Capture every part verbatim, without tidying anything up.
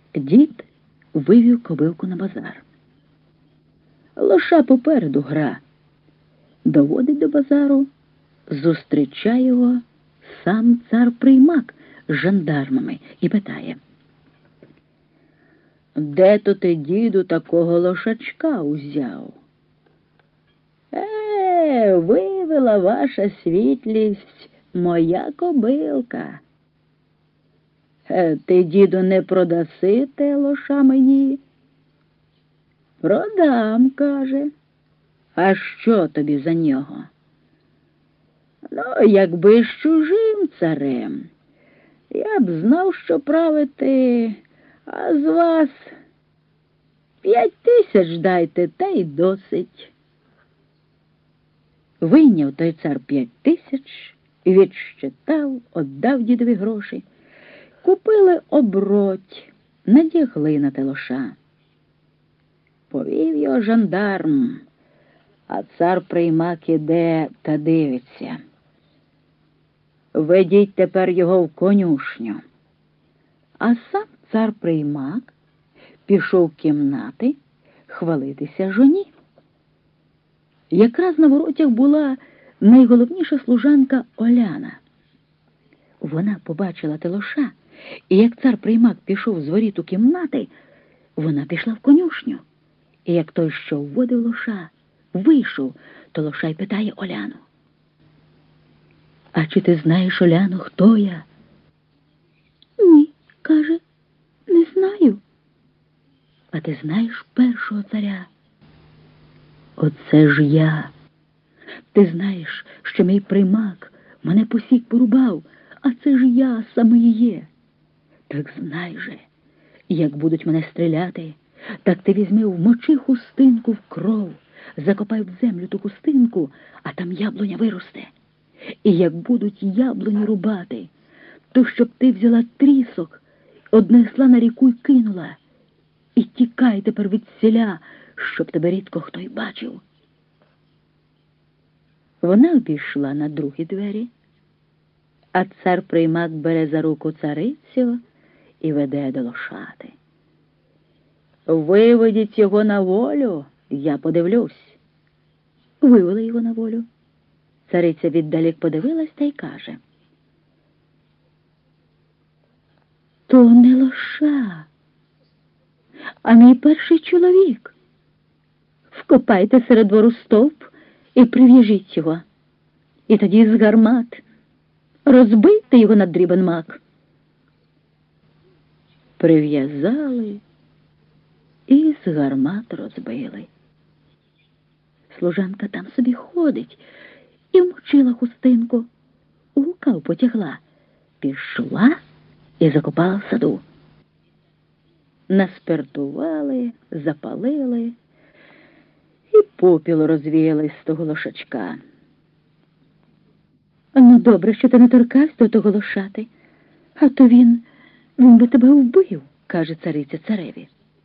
Дід вивів кобилку на базар. Лоша попереду гра. Доводить до базару, зустрічає його сам цар-приймак з жандармами і питає: «Де то ти, діду, такого лошачка узяв?» «Е, вивела ваша світлість моя кобилка». «Е, ти, діду, не продаси те лоша мені?» «Продам», каже. «А що тобі за нього?» «Ну, якби з чужим царем, я б знав, що правити, а з вас п'ять тисяч дайте, та й досить». Вийняв той цар п'ять тисяч, відщитав, отдав дідові гроші. Купили оброть, надягли на те лоша. Повів його жандарм, а цар-приймак іде та дивиться: «Ведіть тепер його в конюшню». А сам цар-приймак пішов в кімнати хвалитися жоні. Якраз на воротях була найголовніша служанка Оляна. Вона побачила те лоша, і як цар-приймак пішов з воріт у кімнати, вона пішла в конюшню. І як той, що вводив лоша, вийшов, то лоша й питає Оляну: «А чи ти знаєш, Оляно, хто я?» «Ні», каже, «не знаю». «А ти знаєш першого царя?» «Оце ж я. Ти знаєш, що мій приймак мене посік порубав, а це ж я саме і є. Так знай же, як будуть мене стріляти, так ти візьми в мочи хустинку в кров, закопай в землю ту хустинку, а там яблуня виросте. І як будуть яблуні рубати, то щоб ти взяла трісок, однесла на ріку й кинула. І тікай тепер від селя, щоб тебе рідко хто й бачив». Вона обійшла на другі двері, а цар-приймак бере за руку царицю і веде до лошати. «Виведіть його на волю, я подивлюсь». Вивели його на волю. Цариця віддалік подивилась та й каже: «То не лоша, а мій перший чоловік. Вкопайте серед двору стовп і прив'яжіть його. І тоді з гармат розбийте його на дрібен мак». Прив'язали і з гармат розбили. Служанка там собі ходить і вмочила хустинку, у рукав потягла, пішла і закопала в саду. Наспиртували, запалили і попіл розвіяли з того лошачка. «Ну, добре, що ти не торкався до того лошати, а то він, він би тебе вбив», – каже цариця цареві.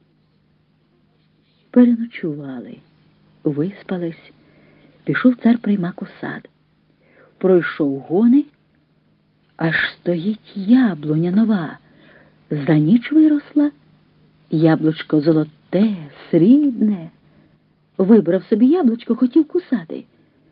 Переночували, виспались, пішов цар-приймак у сад. Пройшов гони, аж стоїть яблуня нова, за ніч виросла, яблучко золоте, срібне. Вибрав собі яблучко, хотів кусати.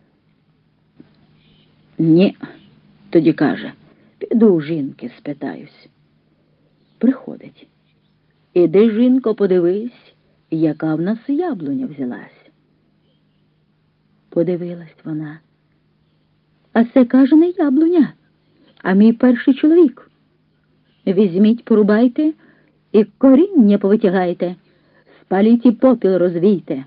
«Ні», тоді каже, «піду у жінки спитаюсь». Приходить: «Іди, жінко, подивись, яка в нас яблуня взялась». Подивилась вона. «А це, каже, не яблуня, а мій перший чоловік. Візьміть, порубайте і коріння повитягайте, спаліть і попіл розвійте».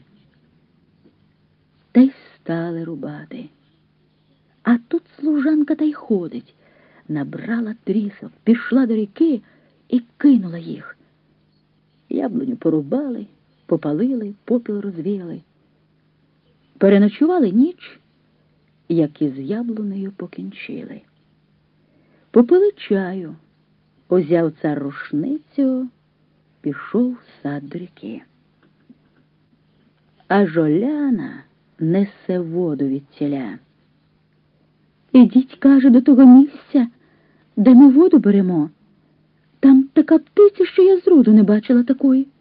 Та й стали рубати. А тут служанка та й ходить. Набрала трісок, пішла до ріки і кинула їх. Яблуню порубали, попалили, попіл розвіяли. Переночували ніч, як із яблунею покінчили. Попили чаю, узяв цар рушницю, пішов в сад до ріки. Аж Оляна несе воду від ціля. «Ідіть, каже, до того місця, де ми воду беремо. Там така птиця, що я зроду не бачила такої.